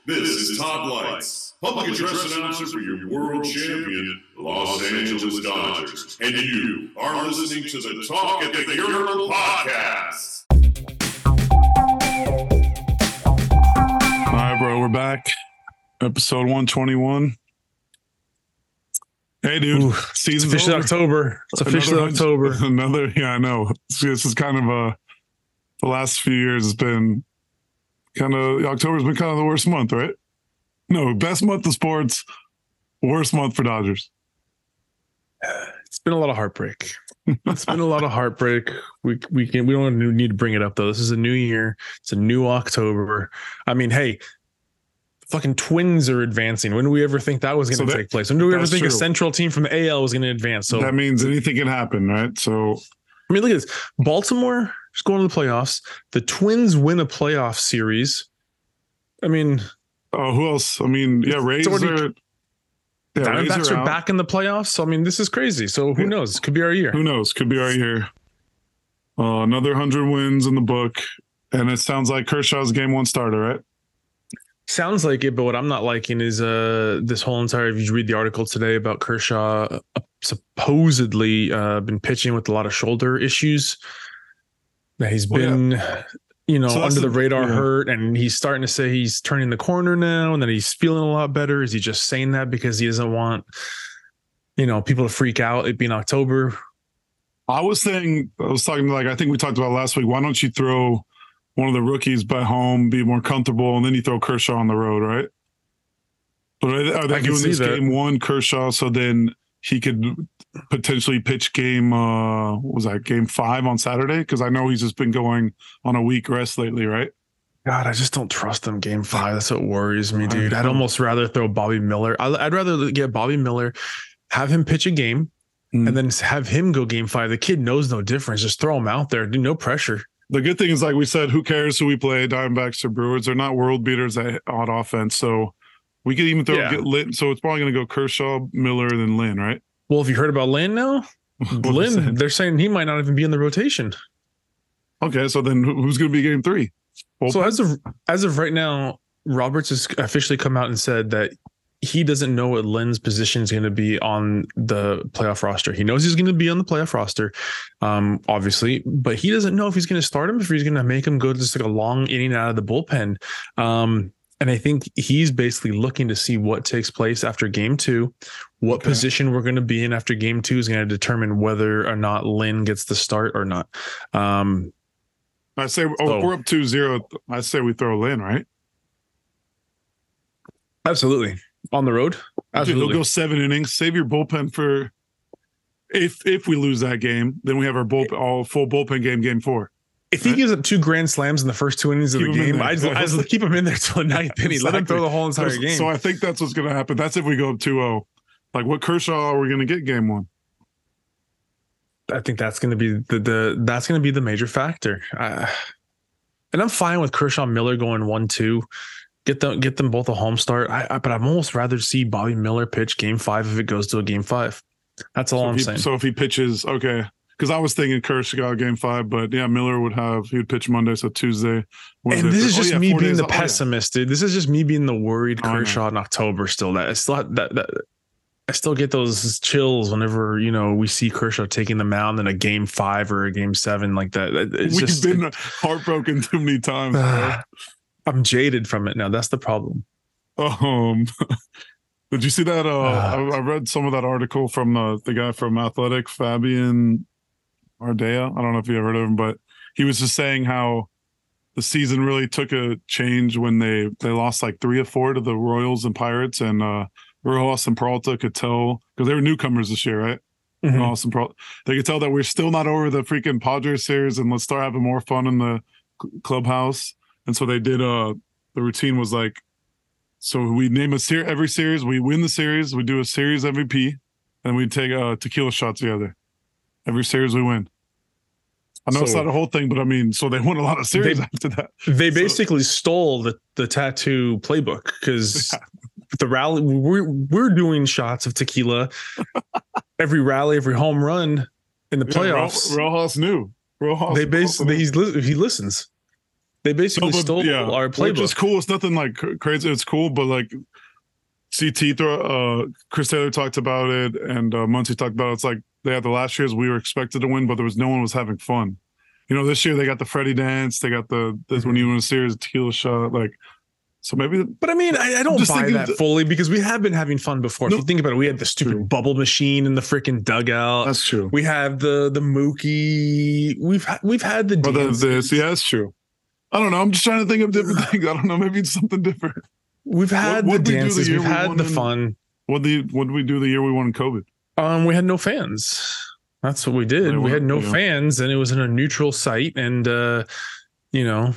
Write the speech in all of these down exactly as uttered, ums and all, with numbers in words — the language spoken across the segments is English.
This is Todd Lights, public address announcer for your world champion, Los Angeles Dodgers. And you are listening to the Talk at the Urinal Podcast. All right, bro, we're back. Episode one twenty-one. Hey, dude. Ooh, season's it's officially over. October. It's officially another, October. Another, yeah, I know. This is kind of a, the last few years has been kind of, October's been kind of the worst month, right? No, best month of sports, worst month for Dodgers. It's been a lot of heartbreak. It's been a lot of heartbreak. We we can we don't need to bring it up though. This is a new year. It's a new October. I mean, hey, fucking Twins are advancing. When do we ever think that was going to So take place? When do we ever think true. a Central team from the A L was going to advance? So that means anything can happen, right? So I mean, look at this. Baltimore is going to the playoffs. The Twins win a playoff series. I mean, oh, who else? I mean, yeah, Rays already- are. Yeah, Rays Diamondbacks are out. back in the playoffs. So I mean, this is crazy. So who Yeah. knows? Could be our year. Who knows? Could be right here. Uh, another hundred wins in the book, and it sounds like Kershaw's game one starter, right? Sounds like it, but what I'm not liking is uh this whole entire. If you read the article today about Kershaw uh, supposedly uh, been pitching with a lot of shoulder issues. That he's Well, been, you know, So that's under the the- radar yeah. hurt, and he's starting to say he's turning the corner now, and that he's feeling a lot better. Is he just saying that because he doesn't want, you know, people to freak out? It being October. I was saying, I was talking like I think we talked about last week. Why don't you throw one of the rookies back home, be more comfortable, and then you throw Kershaw on the road, right? But are, are they I can doing see this that. game one Kershaw so then he could potentially pitch game? Uh, what was that game five on Saturday? Because I know he's just been going on a week rest lately, right? God, I just don't trust him. Game five. That's what worries me, I dude. I'd know. almost rather throw Bobby Miller. I- I'd rather get Bobby Miller, have him pitch a game, Mm. and then have him go game five. The kid knows no difference. Just throw him out there. Do no pressure. The good thing is, like we said, who cares who we play? Diamondbacks or Brewers? They're not world beaters at odd offense, so we could even throw Yeah. get lit. So it's probably going to go Kershaw, Miller, then Lynn, right? Well, have you heard about Lynn now? What they Lynn, saying? they're saying he might not even be in the rotation. Okay, so then who- who's going to be game three? So as of as of right now, Roberts has officially come out and said that he doesn't know what Lynn's position is going to be on the playoff roster. He knows he's going to be on the playoff roster, um, obviously, but he doesn't know if he's going to start him, if he's going to make him go just like a long inning out of the bullpen. Um, and I think he's basically looking to see what takes place after game two, what Okay. position we're going to be in after game two is going to determine whether or not Lynn gets the start or not. Um, I say, oh, So- if we're up two zero, I say we throw Lynn, right? absolutely. On the road. Dude, Absolutely. He'll go seven innings. Save your bullpen for if if we lose that game, then we have our bullpen all full bullpen game, game four. If he Right. gives up two grand slams in the first two innings of Keep the him in game, there. I just, I just keep him in there till the ninth inning. Let him Exactly. throw the whole entire So, game. so I think that's what's going to happen. That's if we go up two oh. Like what Kershaw are we going to get game one? I think that's going to be the, the that's going to be the major factor. Uh, and I'm fine with Kershaw Miller going one two. Get them get them both a home start. I, I, but I'd almost rather see Bobby Miller pitch game five if it goes to a game five. That's all So I'm if he, saying. so if he pitches, okay. Because I was thinking Kershaw game five, but yeah, Miller would have he would pitch Monday, so Tuesday. Wednesday, and this is Thursday. just Oh, yeah, me four being days the off. Oh, yeah. pessimist, dude. This is just me being the worried I know. Kershaw in October. Still, that I still that, that I still get those chills whenever you know we see Kershaw taking the mound in a game five or a game seven like that. It's We've just been heartbroken too many times. bro. I'm jaded from it now. That's the problem. Um, did you see that? Uh, Ah. I, I read some of that article from the the guy from Athletic, Fabian Ardea. I don't know if you ever heard of him, but he was just saying how the season really took a change when they they lost like three or four to the Royals and Pirates, and uh, Rojas and Peralta could tell because they were newcomers this year, right? Mhm. Rojas and Peralta, they could tell that we're still not over the freaking Padres series, and let's start having more fun in the cl- clubhouse. And so they did. Uh, the routine was like. So we name a series every series. We win the series. We do a series M V P, and we take a tequila shot together. Every series we win. I know it's So- not a whole thing, but I mean, so they won a lot of series They- after that. They So- basically stole the, the tattoo playbook because the rally we're we're doing shots of tequila every rally, every home run in the Yeah, Ro- playoffs. Rojas knew. Rojas. they basically he's li- he listens. They basically No, but, stole yeah, our which is playbook. cool. It's nothing like cr- crazy. It's cool, but like C T, throw, uh, Chris Taylor talked about it, and uh, Muncie talked about it. It's like they had the last years we were expected to win, but there was no one was having fun. You know, this year they got the Freddie dance, they got the this Mm-hmm. when you win a series tequila shot, like so maybe. But I mean, I, I don't just buy thinking that th- fully because we have been having fun before. No, if you think about it, we had the stupid true. bubble machine in the freaking dugout. That's true. We have the the Mookie. We've ha- we've had the But the, dances. this, yeah, that's true. I don't know. I'm just trying to think of different things. I don't know. Maybe it's something different. We've had What- what'd the we do the dances. year We've we had won the in- fun. What the what did we do the year we won in COVID? Um, we had no fans. That's what we did. They We had weren't- no yeah. fans, and it was in a neutral site. And uh, you know,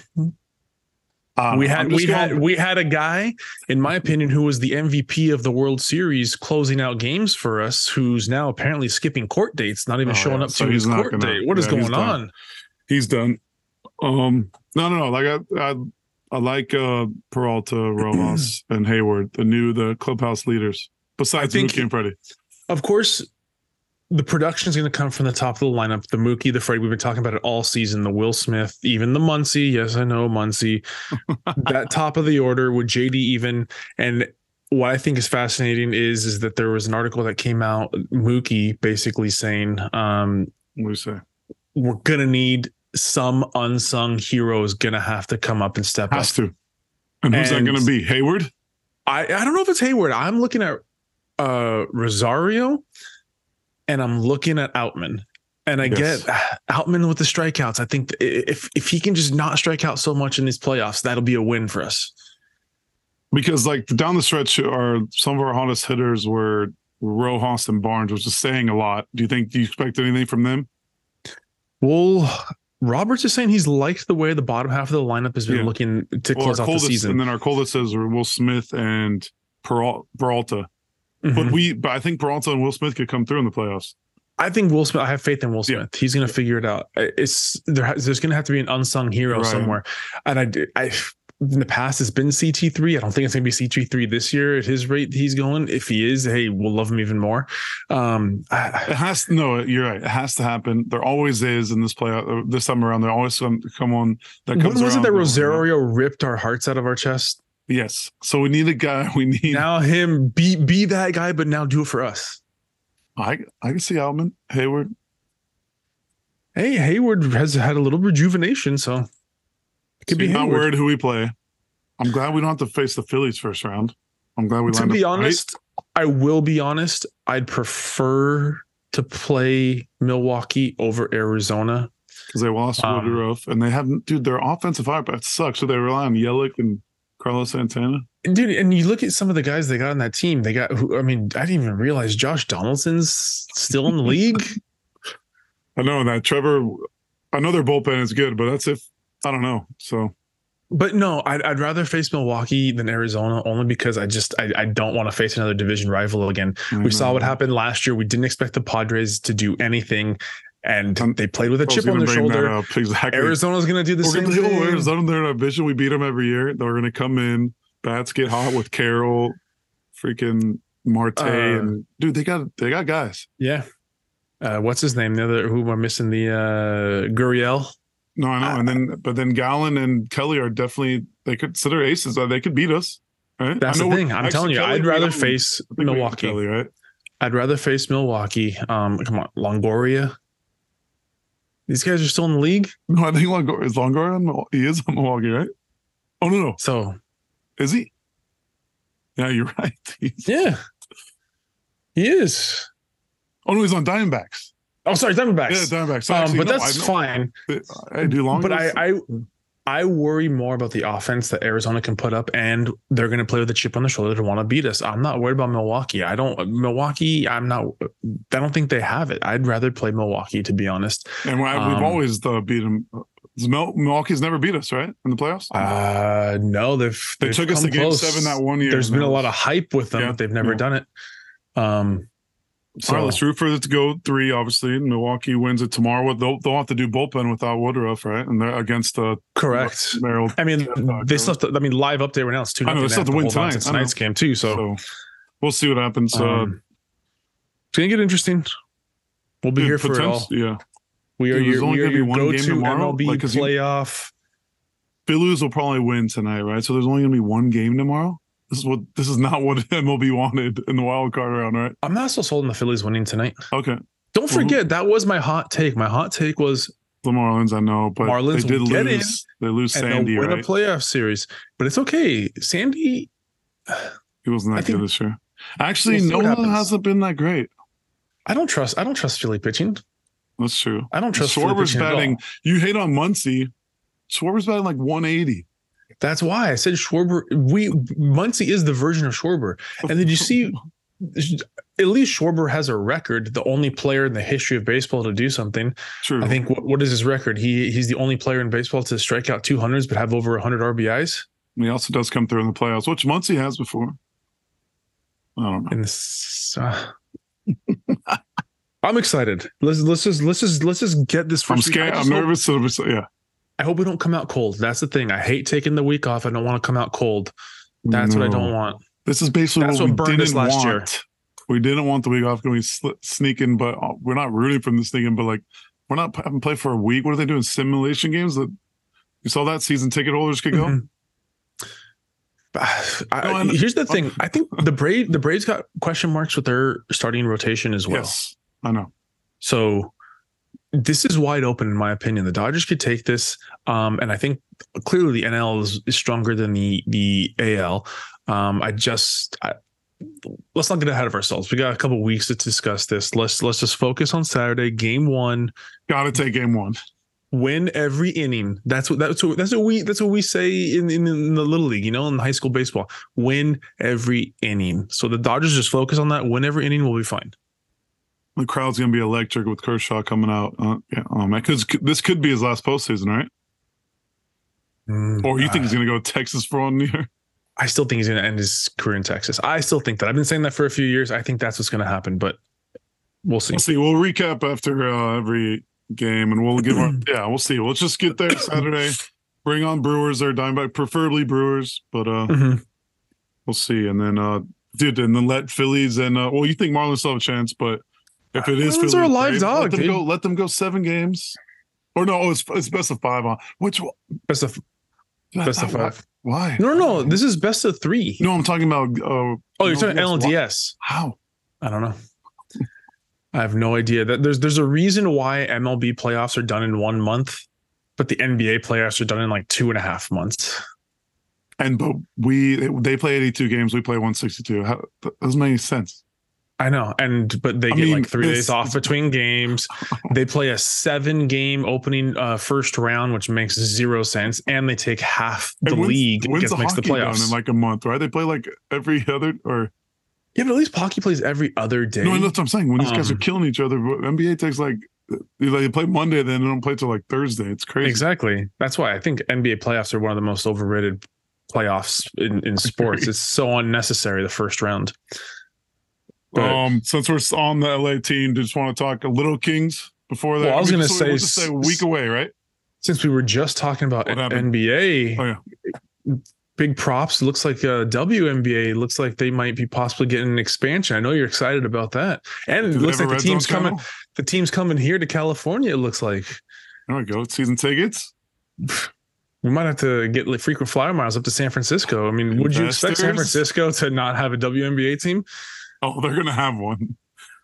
Uh, we I'm had just we had going- we had a guy, in my opinion, who was the M V P of the World Series, closing out games for us. Who's now apparently skipping court dates, not even Oh, showing yeah. up So to his he's not court gonna- date. What is yeah, he's going done. on? He's done. Um, no, no, no. Like I, I, I like uh, Peralta, Rojas, and Hayward, the new the clubhouse leaders. Besides I think- Mookie and Freddie. Of course, the production is going to come from the top of the lineup. The Mookie, the Freddie, we've been talking about it all season. The Will Smith, even the Muncie. Yes, I know Muncie. That top of the order with J D even. And what I think is fascinating is is that there was an article that came out, Mookie basically saying, um, What do you say? we're gonna need some unsung heroes gonna have to come up and step Has up. to. And who's And- that going to be? Hayward? I, I don't know if it's Hayward. I'm looking at uh, Rosario and I'm looking at Outman. And I Yes. get Outman with the strikeouts. I think if if he can just not strike out so much in these playoffs, that'll be a win for us. Because like down the stretch, our some of our hottest hitters were Rojas and Barnes, which is saying a lot. Do you think? Do you expect anything from them? Well, Roberts is saying he's liked the way the bottom half of the lineup has been Yeah. looking to Well, close our out the coldest, season. and then our coldest is Will Smith and Peral- Peralta. Mhm. But we, but I think Peralta and Will Smith could come through in the playoffs. I think Will Smith. I have faith in Will Yeah. Smith. He's going to figure it out. It's there. Has, there's going to have to be an unsung hero Right. somewhere. And I, do- I, in the past, it's been C T three. I don't think it's going to be C T three this year at his rate he's going. If he is, hey, we'll love him even more. Um, I, It has to. No, you're right. It has to happen. There always is in this play. uh, This time around, there always come, come on. That when comes was it around. that Rosario ripped our hearts out of our chest? Yes. So we need a guy. We need. Now him be be that guy, but now do it for us. I I can see Altman, Hayward. Hey, Hayward has had a little rejuvenation, so it could So be you're not Hayward. worried who we play. I'm glad we don't have to face the Phillies first round. I'm glad we To lined be up right. honest, I will be honest. I'd prefer to play Milwaukee over Arizona. because they lost Um, Woodruff and they haven't. Dude, their offensive firepower sucks. So they rely on Yelich and Carlos Santana. Dude, and you look at some of the guys they got on that team. They got who I mean, I didn't even realize Josh Donaldson's still in the league. I know that Trevor. I know their bullpen is good, but that's if I don't know. So But no, I'd, I'd rather face Milwaukee than Arizona only because I just I, I don't want to face another division rival again. We saw what happened last year. We didn't expect the Padres to do anything, and Um, they played with a I was chip on gonna their bring that shoulder. up. Exactly. Arizona's going to do the We're same gonna, thing. oh, Arizona, they're in our vision. We beat them every year. They're going to come in. Bats get hot with Carroll, freaking Marte, Uh, and dude, they got they got guys. Yeah. Uh, what's his name? The other who am I missing? The uh, Gurriel. No, I know. and then, but then Gallen and Kelly are definitely they could consider aces. Uh, They could beat us. Right? That's I the know thing. we're- I'm actually, telling you, Kelly, I'd we rather own- face I think we own Milwaukee. Kelly, right? I'd rather face Milwaukee. Um, come on, Longoria. These guys are still in the league, No, I think Longoria is Longoria. on Mil- He is on Milwaukee, right? Oh no, no, so is he? Yeah, you're right. He's- yeah, he is. oh no, he's on Diamondbacks. Oh, sorry, Diamondbacks. Yeah, Diamondbacks. So um, actually, but no, that's I know- fine. I do long. But I, I, I worry more about the offense that Arizona can put up, and they're going to play with a chip on their shoulder to want to beat us. I'm not worried about Milwaukee. I don't Milwaukee. I'm not. I don't think they have it. I'd rather play Milwaukee, to be honest. and we- we've um, always uh, beat him. Mil- Milwaukee's never beat us, right, in the playoffs. Uh no, they've they they've took us come to Game close. Seven that one year. There's and been that a lot was- of hype with them, Yeah, but they've never yeah. done it. Um, so All right, let's root for it to go three. Obviously, Milwaukee wins it tomorrow. They'll they'll have to do bullpen without Woodruff, right? And they're against uh, correct. Merrill. I mean, Yeah, they still. Have to, I mean, live update right now. It's two. I know, they nothing. still have to have win hold on tonight. to I know. tonight's game too. So, So we'll see what happens. Uh, um, it's gonna get interesting. We'll be dude, here for it all. potent- Yeah, We are Dude, there's your only we are gonna be your one game go-to tomorrow, M L B like, 'cause you- playoff. Phillies will probably win tonight, right? So there's only gonna be one game tomorrow. This is what this is not what M L B wanted in the wild card round, right? I'm not so sold on the Phillies winning tonight. Okay. Don't forget, that was my hot take. My hot take was the Marlins, I know, but Marlins they did will get lose. in They lose and Sandy, they'll win right? a playoff series. But it's okay. Sandy, He wasn't I that think- good this year. Actually, We'll see what Nola happens. hasn't been that great. I don't trust. I don't trust Philly pitching. That's true. I don't trust Philly Schwarber's pitching at all. batting. You hate on Muncie. Schwarber's batting like one eighty. That's why I said Schwarber. We Muncie is the version of Schwarber. And did you see? At least Schwarber has a record. The only player in the history of baseball to do something. True. I think. What, what is his record? He he's the only player in baseball to strike out two hundreds but have over one hundred R B Is. He also does come through in the playoffs, which Muncie has before. I don't know. And this, uh, I'm excited. Let's let's just let's just let's just get this. I'm first week. scared. I I'm just hope- nervous. So, so- yeah. I hope we don't come out cold. That's the thing. I hate taking the week off. I don't want to come out cold. That's what I don't No. want. This is basically That's what we what burned us didn't last want. year. We didn't want the week off going sl- sneaking, but uh, we're not rooting for the sneaking. But like, we're not having played for a week. What are they doing? Simulation games that you saw that season ticket holders could go. Mhm. I, No, I know. here's the thing. I think the Brave the Braves got question marks with their starting rotation as well. Yes, I know. So this is wide open, in my opinion. The Dodgers could take this, um, and I think clearly the N L is, is stronger than the the A L. Um, I just I, let's not get ahead of ourselves. We got a couple weeks to discuss this. Let's let's just focus on Saturday, game one. Got to take game one. Win every inning. That's what that's what that's what we that's what we say in, in in the little league, you know, in high school baseball. Win every inning. So the Dodgers just focus on that. Win every inning, we'll be fine. The crowd's gonna be electric with Kershaw coming out. Uh, yeah, oh man, because this could be his last postseason, right? Or you think he's gonna go to Texas for one year? I still think he's going to end his career in Texas. I still think that. I've been saying that for a few years. I think that's what's going to happen, but we'll see. We'll see. We'll recap after uh, every game, and we'll give our yeah. We'll see. Let's just get there Saturday. Bring on Brewers or Diamondback, preferably Brewers, but uh, Mhm. we'll see. And then, uh, dude, and then let Phillies and uh, well, you think Marlins still have a chance, but if it is Marlins Phillies, are a live Braves, dog, let them dude. go. Let them go seven games. Or no, oh, it's it's best of five on which one? Best of best of five. Why? No, no, no. This is best of three. No, I'm talking about. Uh, Oh, you're talking L D S. How? I don't know. I have no idea. That there's there's a reason why M L B playoffs are done in one month, but the N B A playoffs are done in like two and a half months. And but we they play eighty-two games, we play one sixty-two. How that doesn't make any sense. I know, and but they I get mean, like three this- days off between games. They play a seven game opening uh, first round, which makes zero sense, and they take half the And when's- league when's gets the makes the hockey done playoffs. in like a month, right? They play like every other or Yeah, but at least hockey plays every other day. no, that's what I'm saying. When these guys are Um, killing each other, but N B A takes like they play Monday, then they don't play till like Thursday. It's crazy. Exactly. That's why I think N B A playoffs are one of the most overrated playoffs in, in sports. It's so unnecessary, the first round. But- Um, since we're on the L A team, just want to talk a Little Kings before that. Well, I was mean, gonna just- say we'll just say a week away, right? Since we were just talking about What happened? N B A, Oh yeah, big props. Looks like uh, W N B A looks like they might be possibly getting an expansion. I know you're excited about that, and it Do they looks have a like the Red Zone team's coming. channel? The team's coming here to California. It looks like There we go. Season tickets. we might have to get like frequent flyer miles up to San Francisco. I mean, would you expect San Investors? Francisco to not have a W N B A team? Oh, they're gonna have one.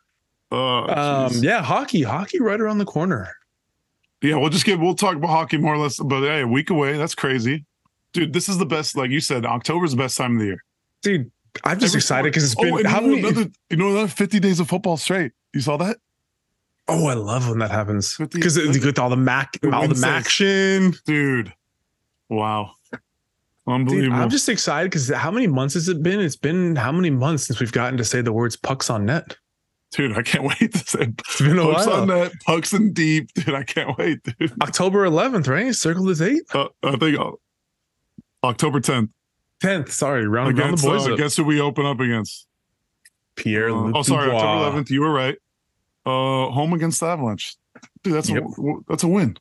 Uh, Um, jeez. yeah, hockey, hockey, right around the corner. Yeah, we'll just get we'll talk about hockey more or less, but hey, a week away, that's crazy. Dude, this is the best, like you said, October's the best time of the year. Dude, I'm just Every excited sport- because it's been oh, and how you know many. another you know another fifty days of football straight. You saw that? Oh, I love when that happens fifty because it's with all the Mac, The all the Wednesdays. action. Dude. Wow. Dude, Unbelievable. I'm just excited because how many months has it been? It's been how many months since we've gotten to say the words pucks on net? Dude, I can't wait to say It's been a pucks while. on net, pucks in deep. Dude, I can't wait, dude. October eleventh, right? Circle the date. Uh, I think uh, October tenth. tenth. Sorry, round, round the Against, boys uh, up. guess who we open up against? Pierre. Uh, oh, sorry, Dubois. October eleventh. You were right. Uh, home against the Avalanche. Dude, that's Yep. a that's a win.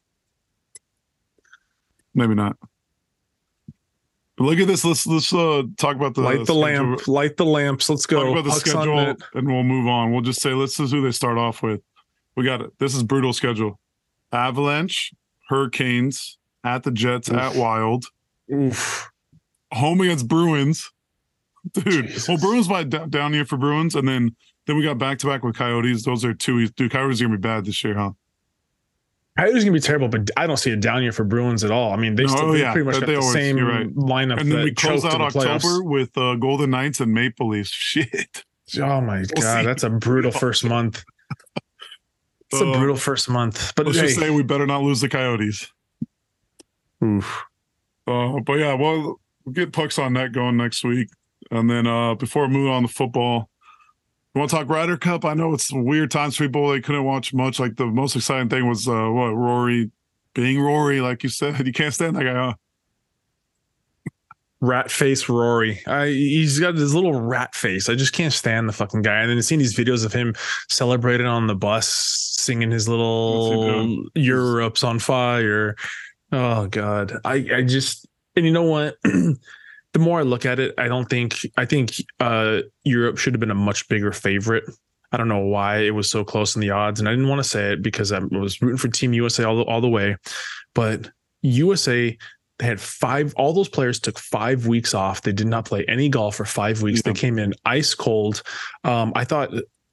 Maybe not. But look at this. Let's let's uh, talk about the Light the schedule. lamp. Light the lamps. Let's go. Talk about the Pucks on schedule, net. and we'll move on. We'll just say let's just who they start off with. We got it. This is brutal schedule: Avalanche, Hurricanes, at the Jets, Oof. at Wild, Oof. Home against Bruins. Dude, Jesus. well, Bruins by d- down here for Bruins, and then then we got back to back with Coyotes. Those are two. Dude, Coyotes are gonna be bad this year, huh? Coyotes gonna be terrible, but I don't see it down here for Bruins at all. I mean, they No, still oh, they yeah, pretty much they got the always- same you're right. lineup. And then that we close choked out in the playoffs. October with uh, Golden Knights and Maple Leafs. Shit. Oh my We'll god, see. that's a brutal first month. It's a Uh, brutal first month. But Let's hey, just say we better not lose the Coyotes. oof. Uh, but yeah, well, we'll get pucks on net going next week, and then uh, before we move on to football, you want to talk Ryder Cup? I know it's weird times for people. They couldn't watch much. Like the most exciting thing was uh, what Rory being Rory, like you said. You can't stand that guy, huh? Rat face Rory. I, he's got this little rat face. I just can't stand the fucking guy. And then seeing these videos of him celebrating on the bus, singing his little Europe's on fire. Oh God. I, I just, and you know what? The more I look at it, I don't think, I think uh, Europe should have been a much bigger favorite. I don't know why it was so close in the odds. And I didn't want to say it because I was rooting for Team U S A all the, all the way. But U S A, they had five, all those players took five weeks off. They did not play any golf for five weeks. Yeah. They came in ice cold. Um, I thought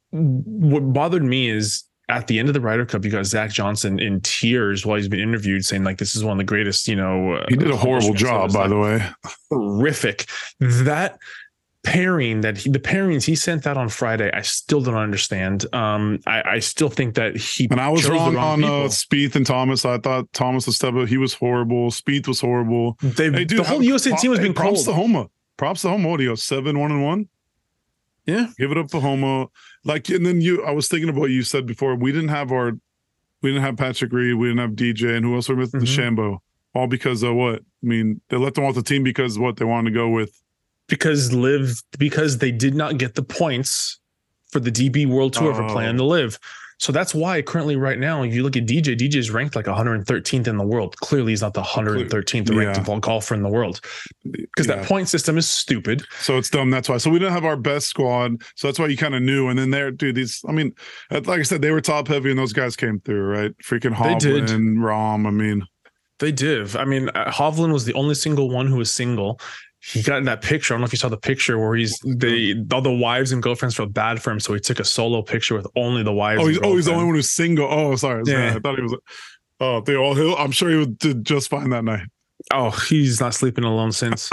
what bothered me is at the end of the Ryder Cup, you got Zach Johnson in tears while he's been interviewed saying like, this is one of the greatest, you know, uh, He did a horrible job, by the way. horrific. That pairing that he, the pairings he sent out on Friday, I still don't understand. Um, I, I still think that he And I was chose the wrong, wrong on uh, people. Spieth and Thomas. I thought Thomas was step. He was horrible. Spieth was horrible. They, Hey, dude, the whole how- U S A team was hey, being props cold. to Homa. Props to Homa. What do you go? Seven, one and one. Yeah. Give it up to Homa. Like, and then you. I was thinking of what you said before. We didn't have our. We didn't have Patrick Reed. We didn't have D J, and who else were with Mhm. the Shambo? All because of what? I mean, they let them off the team because what they wanted to go with. Because live because they did not get the points for the D B World Tour for playing Oh. the live. So that's why currently right now, if you look at D J, D J is ranked like one hundred thirteenth in the world. Clearly he's not the one hundred thirteenth ranked Yeah. golfer in the world because Yeah. that point system is stupid. So it's dumb. That's why. So we didn't have our best squad. So that's why you kind of knew. And then there, dude, these, I mean, like I said, they were top heavy and those guys came through, right? Freaking They did. Hovland, Rom. I mean, They did. I mean, uh, Hovland was the only single one who was single. He got in that picture. I don't know if you saw the picture where he's they all the wives and girlfriends felt bad for him, so he took a solo picture with only the wives. oh, he's, and oh, he's the only girlfriend. one who's single. Oh, sorry. sorry. Yeah. I thought he was, oh, they all, he'll, I'm sure he did just fine that night. Oh, he's not sleeping alone since.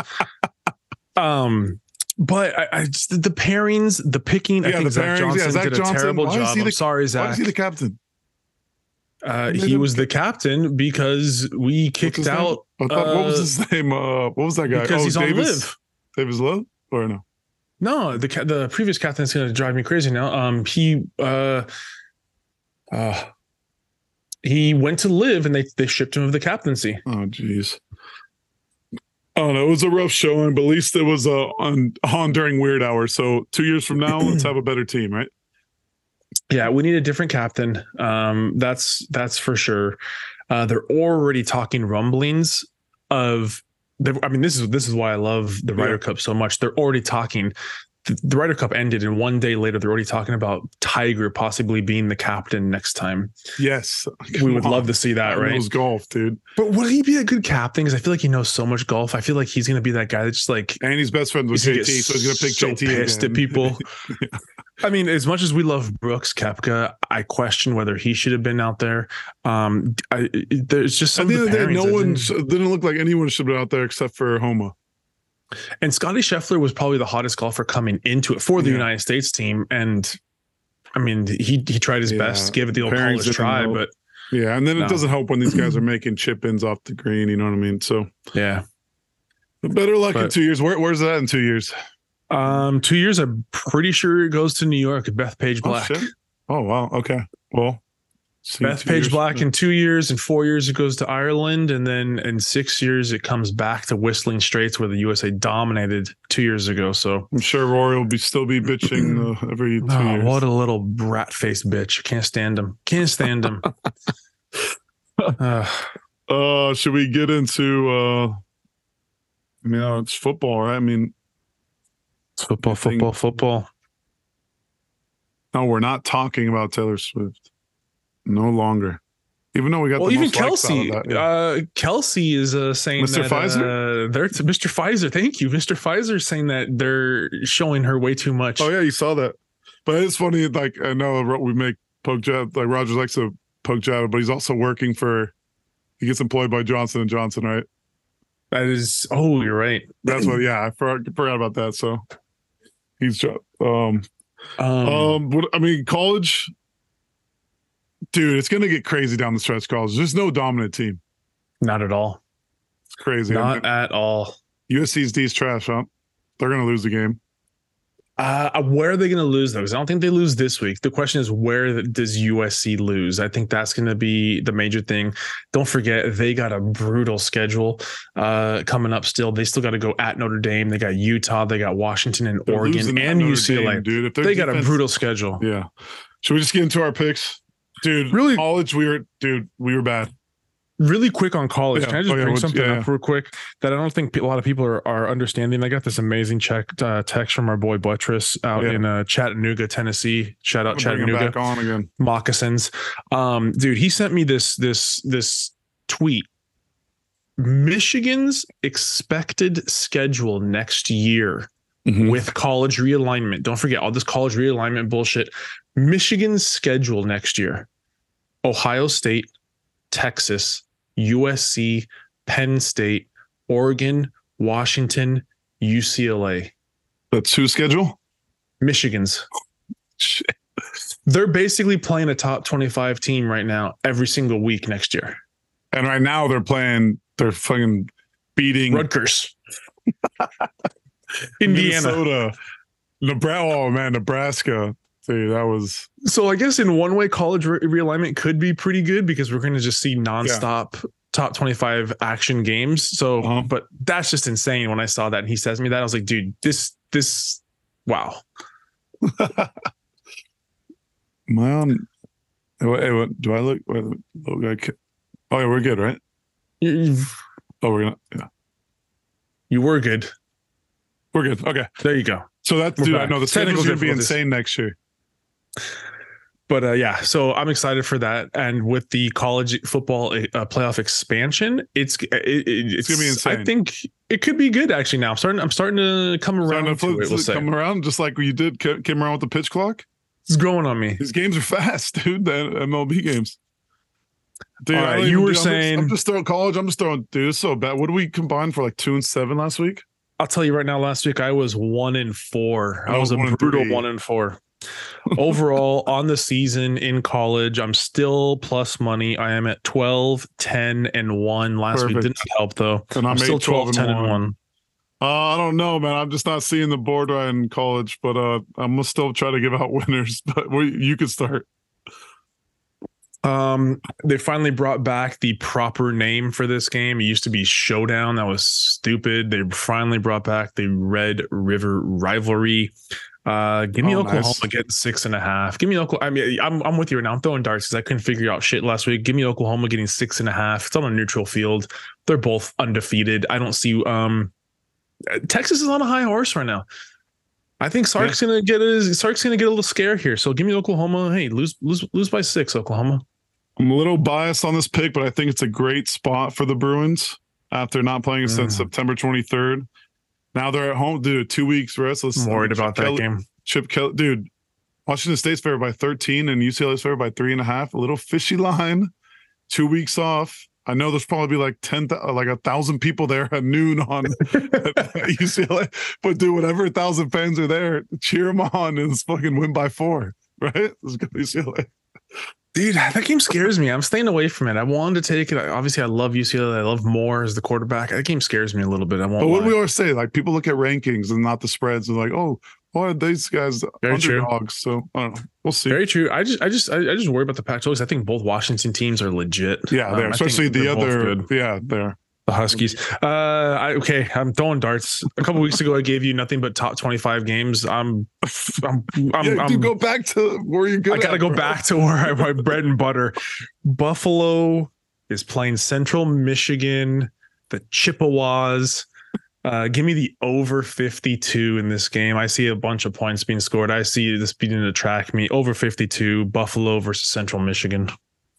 um, but I, I just the pairings, the picking. I Yeah, think the Zach pairings, Johnson yeah, Zach did a Johnson. terrible Why is job. he I'm the- sorry, Why Zach. is he the captain? Uh, Made he him- was the captain because we What's kicked his name? out I thought, what was uh, his name? Uh, what was that guy? because oh, he's on Davis, live. Davis Love? Or no? No, the ca- the previous captain is going to drive me crazy now. Um, he uh, uh, he went to live and they they shipped him of the captaincy. Oh, jeez. I don't know. It was a rough showing, but at least it was uh, on, on during weird hours. So two years from now, let's have a better team, right? Yeah, we need a different captain. Um, that's that's for sure. Uh, they're already talking rumblings of. The, I mean, this is this is why I love the Ryder Yeah. Cup so much. They're already talking. The, the Ryder Cup ended, and one day later, they're already talking about Tiger possibly being the captain next time. Yes. We would love to see that, He right? knows golf, dude. But would he be a good captain? Because I feel like he knows so much golf. I feel like he's going to be that guy that's just like And he's best friends with he's gonna J T, get so he's going to pick so J T pissed again. at people. I mean, as much as we love Brooks Koepka, I question whether he should have been out there. Um, I, there's just At some the of end the of the day, pairings no that one didn't- sh- didn't look like anyone should have been out there except for Homa. And Scotty Scheffler was probably the hottest golfer coming into it for the Yeah. United States team. And I mean, he he tried his Yeah. best, gave it the old Pairings college didn't try, help. but Yeah, and then No. it doesn't help when these guys are making chip ins off the green. You know what I mean? So yeah. better luck in But- two years. Where, where's that in two years? Um, two years, I'm pretty sure it goes to New York. Beth Page Black. Oh, shit. Oh, wow. Okay. Well, see, Beth two Page years Black from in two years, in four years it goes to Ireland, and then in six years it comes back to Whistling Straits where the U S A dominated two years ago. So, I'm sure Rory will be still be bitching uh, every two oh, years. what a little brat faced bitch! Can't stand him. Can't stand him. uh, Uh, should we get into? Uh, I mean, uh, it's football, right? I mean, football, I think- football, football. no, we're not talking about Taylor Swift. No longer. Even though we got Well, the even most likes out of Kelsey, that, yeah. uh, Kelsey is uh, saying Mister that Pfizer? uh, they're to Mister Pfizer. Thank you, Mister Pfizer, is saying that they're showing her way too much. Oh yeah, you saw that. But it's funny. Like I know we make poke jab. Like Rogers likes to poke jab, but he's also working for. He gets employed by Johnson and Johnson, right? That is. Oh, you're right. That's what. Yeah, I forgot, forgot about that. So he's um Um, um. What, I mean, college. Dude, it's gonna get crazy down the stretch. College, there's no dominant team. not at all. It's crazy. Not I mean, at all. U S C's D's trash, huh? They're gonna lose the game. Uh, where are they going to lose those? I don't think they lose this week. The question is, where does U S C lose? I think that's going to be the major thing. Don't forget, they got a brutal schedule uh, coming up still. They still got to go at Notre Dame. They got Utah. They got Washington and They're Oregon losing at and Notre U C L A. Dame, dude. If their They got a defense- brutal schedule. Yeah. Should we just get into our picks, dude? Really- college, we were, dude, we were bad. Really quick on college. Yeah. Can I just Oh, yeah, bring what's- something yeah, up yeah. real quick that I don't think a lot of people are, are understanding? I got this amazing check uh, text from our boy Buttress out Yeah. in uh, Chattanooga, Tennessee. Shout out Bring him Chattanooga. back on again. Moccasins. Um, dude, he sent me this this this tweet. Michigan's expected schedule next year Mhm. with college realignment. Don't forget all this college realignment bullshit. Michigan's schedule next year: Ohio State, Texas, U S C, Penn State, Oregon, Washington, U C L A. That's whose schedule? Michigan's. Shit. They're basically playing a top twenty-five team right now every single week next year. And right now they're playing, they're fucking beating Rutgers, Indiana. Minnesota, Nebraska. Oh man, Nebraska. Dude, that was So I guess in one way, college re- realignment could be pretty good because we're going to just see nonstop top twenty-five action games. So, Uh-huh. but that's just insane. When I saw that and he says me that, I was like, dude, this, this, wow. my own. Hey, what, hey, what- do I look? Wait, look like, oh yeah, we're good, right? You, Oh, we're gonna. Yeah, you were good. we're good. Okay, There you go. so that's We're dude. back. I know the Technical schedule's gonna be difficulties. insane next year. But uh, yeah, so I'm excited for that. And with the college football uh, playoff expansion, it's it, it, it's, gonna be insane. I think it could be good actually. Now I'm starting. I'm starting to come around Starting to to flip- it. We'll say come around just like you did. ca- Came around with the pitch clock. it's growing on me. These games are fast, dude. The M L B games. Dude, All I right, don't you even- were dude, I'm just- saying- I'm just throwing college. I'm just throwing, dude. It's so bad. What do we combine for like two and seven last week? I'll tell you right now. Last week I was one in four. I I was was a one and brutal three. one in four. Overall, on the season in college, I'm still plus money. I am at twelve, ten, and one. Last week Perfect. did not help though. And I'm, I'm still eight, twelve, twelve, ten, and one. Uh, I don't know, man. I'm just not seeing the board right in college, but uh, I'm gonna still try to give out winners. But we, you could start. Um, they finally brought back the proper name for this game. It used to be Showdown. That was stupid. They finally brought back the Red River Rivalry. Uh, give me Oh, Oklahoma nice. getting six and a half. Give me Oklahoma. I mean, I'm I'm with you right now. I'm throwing darts because I couldn't figure out shit last week. Give me Oklahoma getting six and a half. It's on a neutral field. They're both undefeated. I don't see. Um, Texas is on a high horse right now. I think Sark's gonna get a Sark's gonna get a little scare here. So give me Oklahoma. Hey, lose lose lose by six, Oklahoma. I'm a little biased on this pick, but I think it's a great spot for the Bruins after not playing since Mm. September twenty-third. Now they're at home, dude. Two weeks rest. Let's, I'm worried Chip about that Kelly- game. Chip Kelly, dude. Washington State's favored by thirteen and U C L A's favored by three and a half. A little fishy line. Two weeks off. I know there's probably like ten, thou- like a thousand people there at noon on U C L A, but dude, whatever a thousand fans are there, cheer them on and let's fucking win by four, right? Let's go U C L A. Dude, that game scares me. I'm staying away from it. I wanted to take it. Obviously, I love U C L A. I love Moore as the quarterback. That game scares me a little bit. I won't But what do lie. we always say? Like people look at rankings and not the spreads and like, oh, why are these guys Very true. underdogs? So I don't know. We'll see. Very true. I just, I just, I, I just worry about the Pac twelve because I think both Washington teams are legit. yeah, Um, they're I especially think the they're both other. good. Yeah, they're. The Huskies. Uh, I, okay, I'm throwing darts. A couple weeks ago, I gave you nothing but top twenty-five games. I'm, I'm, I'm, yeah, I'm dude, go back to where you're good. I gotta at, go bro. back to where I my bread and butter. Buffalo is playing Central Michigan, the Chippewas. Uh, give me the over fifty-two in this game. I see a bunch of points being scored. I see this beginning to track me over fifty-two. Buffalo versus Central Michigan.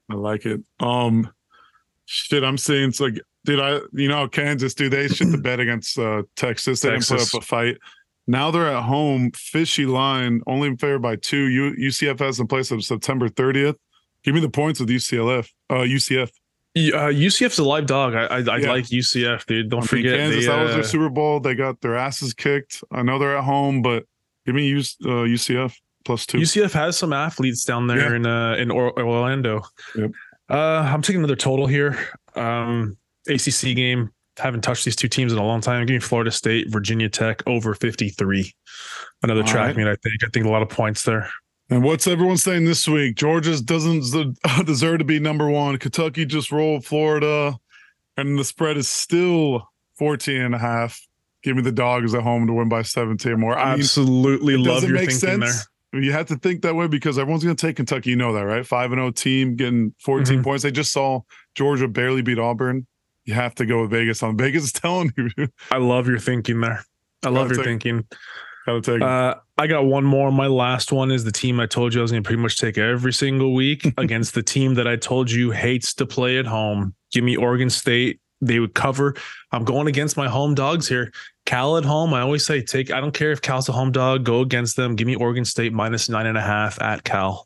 I like it. Um, shit, I'm saying it's like, dude, I you know Kansas, dude, they shit the bed against uh, Texas. They Texas. didn't put up a fight. Now they're at home, fishy line, only favored by two. U- UCF has in place of September thirtieth. Give me the points with U C L F. Uh, U C F. Uh, U C F's a live dog. I I, I Yeah. like U C F, dude. Don't I mean, forget Kansas. they, that was uh, their Super Bowl. They got their asses kicked. I know they're at home, but give me U- uh, U C F plus two. U C F has some athletes down there Yeah. in uh, in or- Orlando. Yep. Uh, I'm taking another total here. Um, A C C game. Haven't touched these two teams in a long time. Give me Florida State, Virginia Tech over fifty-three. Another All track right. meet, I think. I think a lot of points there. And what's everyone saying this week? Georgia doesn't z- deserve to be number one. Kentucky just rolled Florida, and the spread is still fourteen and a half. Give me the dogs at home to win by seventeen or more. I mean, Absolutely it love doesn't your make thinking sense. You have to think that way because everyone's going to take Kentucky. You know that, right? five and oh team getting fourteen Mhm. points. They just saw Georgia barely beat Auburn. You have to go with Vegas on Vegas is telling you. there. I love your thinking there. I love Gotta your take- thinking. Gotta take it. Uh, I got one more. My last one is the team I told you I was going to pretty much take every single week against the team that I told you hates to play at home. Give me Oregon State. They would cover. I'm going against my home dogs here. Cal at home. I always say take. I don't care if Cal's a home dog. Go against them. Give me Oregon State minus nine and a half at Cal.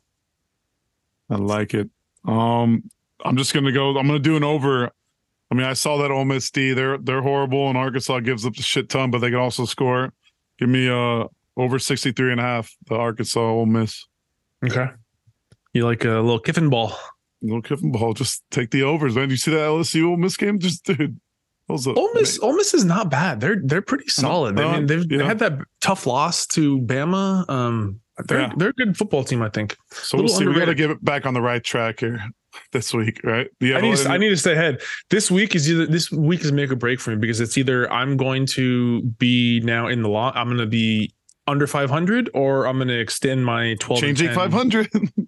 I like it. Um, I'm just gonna go. I'm gonna do an over. I mean, I saw that Ole Miss D. They're they're horrible, and Arkansas gives up a shit ton, but they can also score. Give me uh over sixty-three and a half. The Arkansas Ole Miss. Okay. You like a little Kiffin ball? Little Kiffin ball. Just take the overs, man. You see that L S U Ole Miss game? Just dude. Those are, Ole Miss, Ole Miss is not bad. They're they're pretty solid. I mean, they've yeah. had that tough loss to Bama. Um, they're Yeah. they're a good football team, I think. So we'll little see. We got to underrated. get it back on the right track here this week, right? The I need, to, I need to stay ahead. This week is either this week is make or break for me because it's either I'm going to be now in the law. I'm going to be under five hundred, or I'm going to extend my twelve. changing five hundred.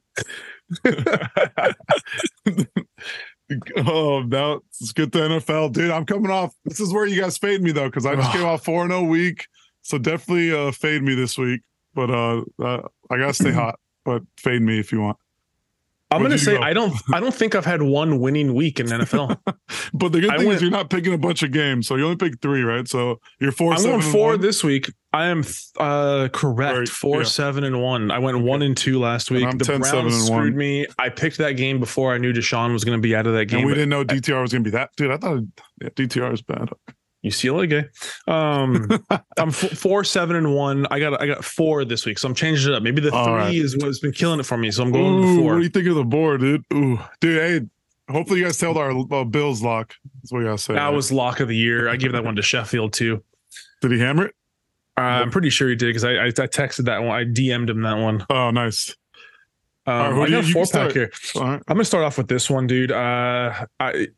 Oh, no, it's good to N F L, dude. I'm coming off. This is where you guys fade me though, because I just came off four and zero week, so definitely uh, fade me this week. But uh, uh I gotta stay hot. But fade me if you want. I'm Where'd going to you say go? I don't I don't think I've had one winning week in N F L. But the good I thing went- is you're not picking a bunch of games, so you only pick three, right? So you're four. I'm seven, going and four one. this week. I am uh, correct. Right, Four, yeah. seven, and one. I went one and two last week. I'm The ten, Browns seven, and screwed one. me. I picked that game before I knew Deshaun was going to be out of that game. And we but didn't know D T R was gonna be that, dude. I thought yeah, D T R is bad. U C L A gay. Um, I'm f- four, seven, and one. I got I got four this week, so I'm changing it up. Maybe the All three right. is what's been killing it for me, so I'm going Ooh, to what four. do you think of the board, dude? Ooh, dude. Hey, hopefully you guys tailed our uh, Bills lock. That's what you gotta say. That right? was lock of the year. I gave that one to Sheffield too. Did he hammer it? Uh, I'm pretty sure he did because I, I I texted that one. I D M'd him that one. Oh, nice. Um, All right, who I do you- got a you four can start. pack here. All right. I'm gonna start off with this one, dude. Uh, I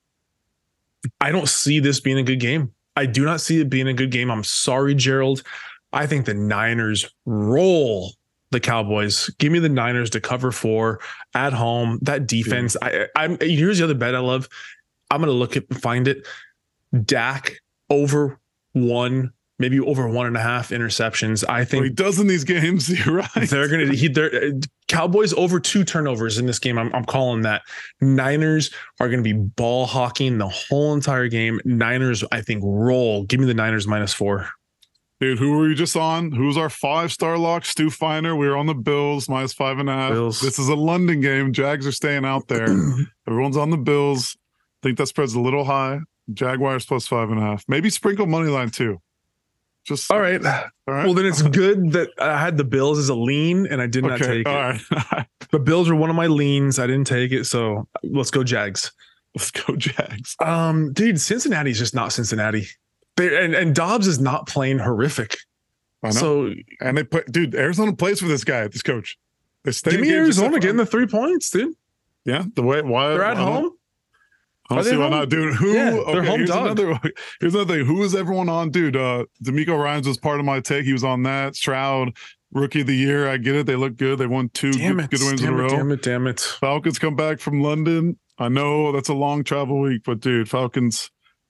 I don't see this being a good game. I do not see it being a good game. I'm sorry, Gerald. I think the Niners roll the Cowboys. Give me the Niners to cover four at home. That defense. I, I'm here's the other bet I love. I'm gonna look at find it. Dak over one, maybe over one and a half interceptions. I Well, think he does in these games. You're right. they're gonna he they're Cowboys over two turnovers in this game. I'm I'm calling that. Niners are gonna be ball hawking the whole entire game. Niners, I think, roll. Give me the Niners minus four. Dude, who were you just on? Who's our five star lock? Stu Feiner. We were on the Bills minus five and a half. Bills. This is a London game. Jags are staying out there. Everyone's on the Bills. I think that spread's a little high. Jaguars plus five and a half. Maybe sprinkle money line too. Just All right. all right. Well, then it's good that I had the Bills as a lean and I did not okay. take All it. right. The Bills were one of my leans. I didn't take it. So let's go Jags. Let's go Jags. Um, dude, Cincinnati's just not Cincinnati. They and, and Dobbs is not playing horrific. I know. So and they put, dude, Arizona plays for this guy, this coach. They stay give in me games Arizona except for- getting the three points, dude. Yeah, the way why They're at why not? home. I don't Are they see why home? not, dude. Who? Yeah, they're okay, home here's dogs. another. Here's another thing. Who is everyone on, dude? Uh, D'Amico Ryans was part of my take. He was on that. Stroud, rookie of the year. I get it. They look good. They won two Damn good, it. good wins Damn in a it, row. damn it, damn it. Falcons come back from London. I know that's a long travel week, but dude, Falcons.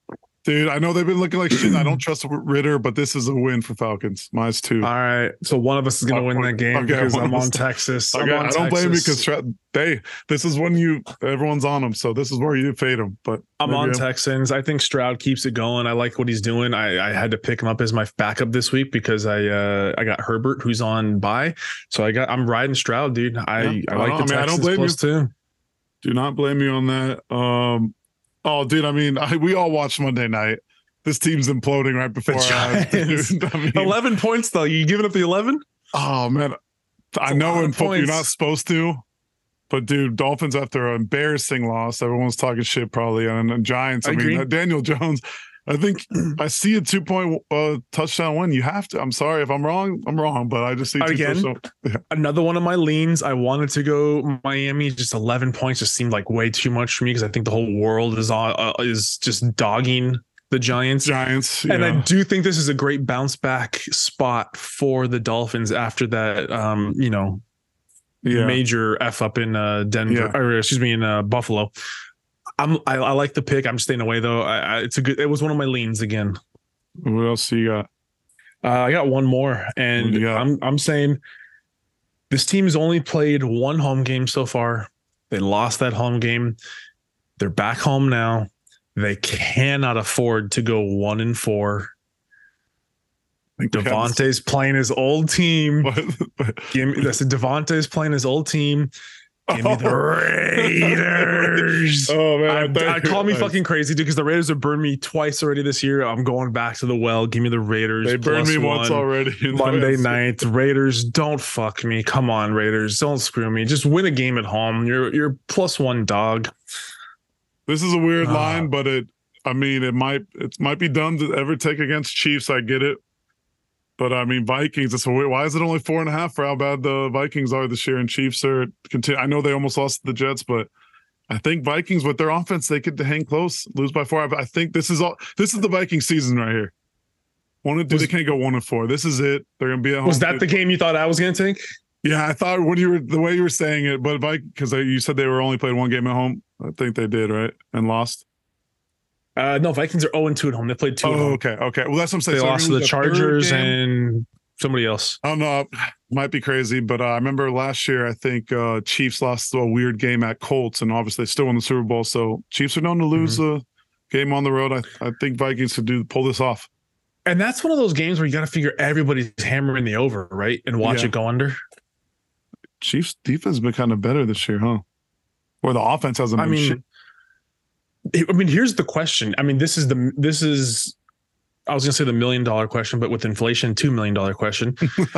Dude, I know they've been looking like shit. I don't trust Ritter, but this is a win for Falcons. Mine's two. All right. So one of us is going to win that game Okay, because one I'm of us- on Texas. Okay, I'm on I don't blame you Texas. because they. This is when you everyone's on them, so this is where you fade them. But I'm maybe on I'm- Texans. I think Stroud keeps it going. I like what he's doing. I, I had to pick him up as my backup this week because I uh, I got Herbert who's on bye. So I got I'm riding Stroud, dude. I, Yeah, I I like don't- the I mean, I don't Texans blame plus two. Do not blame me on that. Um, oh, dude, I mean, I, we all watched Monday night. This team's imploding right before our eyes, Giants. dude. I mean, eleven points though. You giving up the eleven? oh man, I a know lot in of football you're points. not supposed to, but dude, Dolphins after an embarrassing loss, everyone's talking shit probably, and, and Giants. I, I mean, agree. uh, Daniel Jones. I think I see a two point uh, touchdown win. You have to. I'm sorry if I'm wrong. I'm wrong, but I just see two Again? touchdowns. Another one of my leans. I wanted to go Miami. Just eleven points just seemed like way too much for me because I think the whole world is on uh, is just dogging the Giants. Giants, And I yeah. do think this is a great bounce back spot for the Dolphins after that, um, you know, yeah. major F up in uh, Denver, Yeah. or excuse me, in uh, Buffalo. I'm I, I like the pick. I'm staying away though. I, I, it's a good. It was one of my leans again. What else you got? Uh, I got one more, What and do you got? I'm I'm saying this team's only played one home game so far. They lost that home game. They're back home now. They cannot afford to go one and four. I think we have- Devontae's playing his old team. What? Give me that's Devontae's playing his old team. Give me the Raiders. Oh man, I, thought I you- call me nice. fucking crazy, dude, because the Raiders have burned me twice already this year. I'm going back to the well. Give me the Raiders. They burned plus me once one. already. Monday night. Raiders, don't fuck me. Come on, Raiders. Don't screw me. Just win a game at home. You're you're plus one dog. This is a weird Ah. line, but it. I mean, it might it might be dumb to ever take against Chiefs. I get it, but I mean Vikings. It's a weird. Why is it only four and a half for how bad the Vikings are this year? And Chiefs are continue. I know they almost lost to the Jets, but I think Vikings with their offense they could hang close, lose by four. I I think this is all. This is the Viking season right here. One and two, they can't go one and four. This is it. They're gonna be at home. Was that the game you thought I was going to take? Yeah, I thought when you were the way you were saying it, but Vikings because you said they were only played one game at home. I think they did right and lost. Uh, no, Vikings are zero and two at home. They played two. at Oh, home. okay, okay. Well, that's what I'm saying. They So lost to they're the gonna lose their third Chargers game? and somebody else. I don't know. Might be crazy, but uh, I remember last year. I think uh, Chiefs lost to a weird game at Colts, and obviously they still won the Super Bowl. So Chiefs are known to lose Mm-hmm. a game on the road. I, I think Vikings could do pull this off. And that's one of those games where you got to figure everybody's hammering the over, right? And watch Yeah. it go under. Chiefs defense has been kind of better this year, huh? Or the offense hasn't. I been mean, shit. I mean, here's the question. I mean, this is the this is I was gonna say the million dollar question, but with inflation, two million dollar question.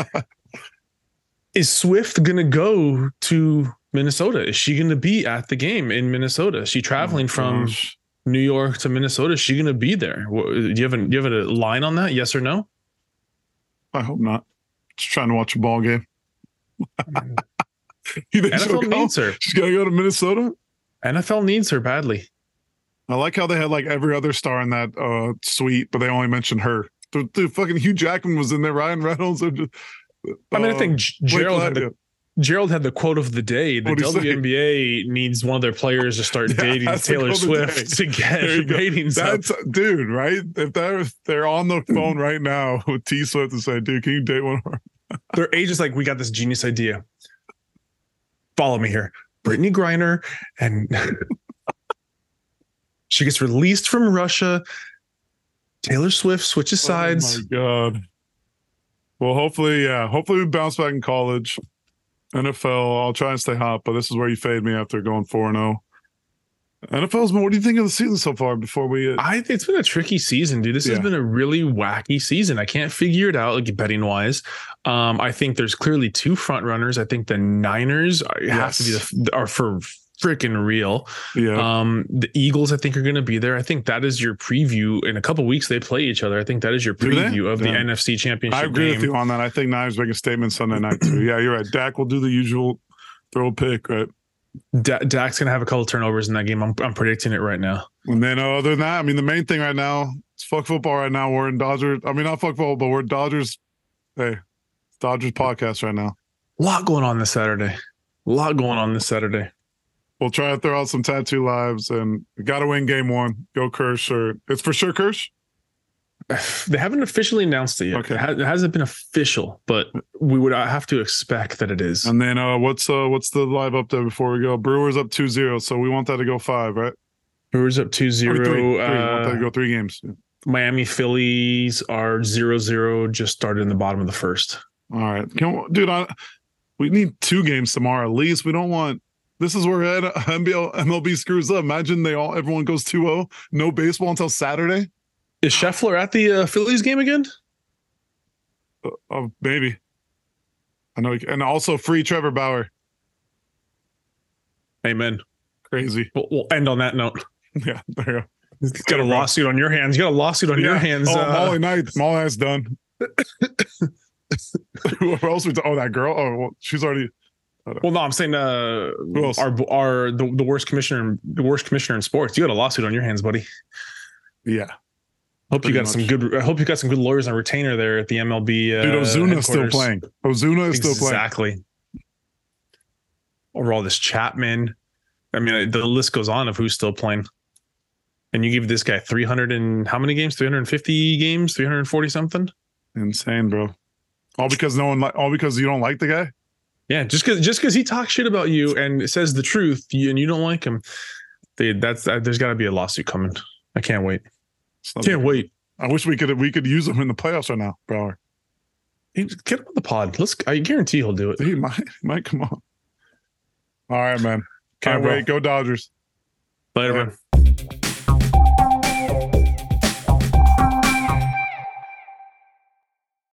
Is Swift gonna go to Minnesota? Is she gonna be at the game in Minnesota? Is she traveling Oh, from gosh. New York to Minnesota? Is she gonna be there? Wha- Do you have a do you have a line on that? Yes or no? I hope not. Just trying to watch a ball game. You think N F she'll L go? needs her. She's gonna go to Minnesota. N F L needs her badly. I like how they had like every other star in that uh suite, but they only mentioned her. Dude, dude, fucking Hugh Jackman was in there. Ryan Reynolds. And just, I mean, I uh, think G- Blake Gerald had Lively. the Gerald had the quote of the day. The What'd he say? W N B A needs one of their players to start Yeah, dating that's the Taylor quote of the Swift day. to There you get go. ratings up. That's dude, right? If they're if they're on the phone right now with T Swift and say, dude, can you date one of our Their agent's like, we got this genius idea. Follow me here. Brittany Griner, and she gets released from Russia. Taylor Swift switches sides. Oh my god. Well, hopefully, yeah. Hopefully we bounce back in college. N F L, I'll try and stay hot, but this is where you fade me after going four and oh. N F L's, what do you think of the season so far before we uh, I it's been a tricky season, dude. This has Yeah. been a really wacky season. I can't figure it out, like betting wise. Um, I think there's clearly two front runners. I think the Niners are, have to be the, are for freaking real. yeah. Um, the Eagles, I think, are going to be there. I think that is your preview. In a couple weeks, they play each other. I think that is your Do they? preview of the Yeah. N F C Championship I agree game. with you on that. I think Niners make a statement Sunday night too. Yeah, you're right. Dak will do the usual throw a pick, right? Da- Dak's going to have a couple turnovers in that game. I'm, I'm predicting it right now. And then uh, other than that, I mean, the main thing right now, it's fuck football right now. We're in Dodgers. I mean, not fuck football, but we're Dodgers. Hey, it's Dodgers podcast right now. A lot going on this Saturday. A lot going on this Saturday. we'll try to throw out some tattoo lives, and we got to win game one. Go Kirsch, or it's for sure Kirsch. They haven't officially announced it yet. Okay. It, ha- it hasn't been official, but we would have to expect that it is. And then uh, what's uh, what's the live up there before we go? Brewers up two zero, so we want that to go five, right? Brewers up two zero. Or three, three. We want that Uh, to go three games. Miami Phillies are zero zero, just started in the bottom of the first. All right, Can we, dude. I, we need two games tomorrow at least. We don't want. This is where M L B screws up. Imagine they all everyone goes two oh, no baseball until Saturday. Is Scheffler at the uh, Phillies game again? Uh, oh, maybe. I know, and also free Trevor Bauer. Amen. Crazy. We'll, we'll end on that note. Yeah, there you go. He's got a lawsuit on your hands. You got a lawsuit on Yeah. your hands. Oh, uh, Molly Knight. Molly Knight's done. Who else? We oh, that girl. Oh, well, she's already. Well, no, I'm saying uh, Who else? our our the, the worst commissioner, the worst commissioner in sports. You got a lawsuit on your hands, buddy. Yeah. Hope Pretty you got some much. good. I hope you got some good lawyers on retainer there at the M L B. Uh, Dude, Ozuna's still headquarters. playing. Ozuna is still playing. Exactly. Over all this Chapman. I mean, the list goes on of who's still playing. And you give this guy three hundred and how many games? three hundred fifty games? three hundred forty something? Insane, bro. All because no one like. All because you don't like the guy. Yeah, just because just because he talks shit about you and says the truth, you, and you don't like him, they, that's that, there's got to be a lawsuit coming. I can't wait. So, Can't wait. I wish we could we could use him in the playoffs right now, Bauer. Hey, get him on the pod. Let's. I guarantee he'll do it. He might he might come on. All right, man. Can't All right, bro. wait. Go Dodgers. Later, All right. man.